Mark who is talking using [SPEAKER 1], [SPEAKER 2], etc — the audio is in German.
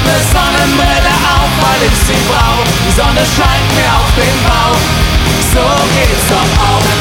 [SPEAKER 1] ne Sonnenbrille auf, weil ich sie brauch. Die Sonne scheint mir auf den Bauch. So geht's doch auch.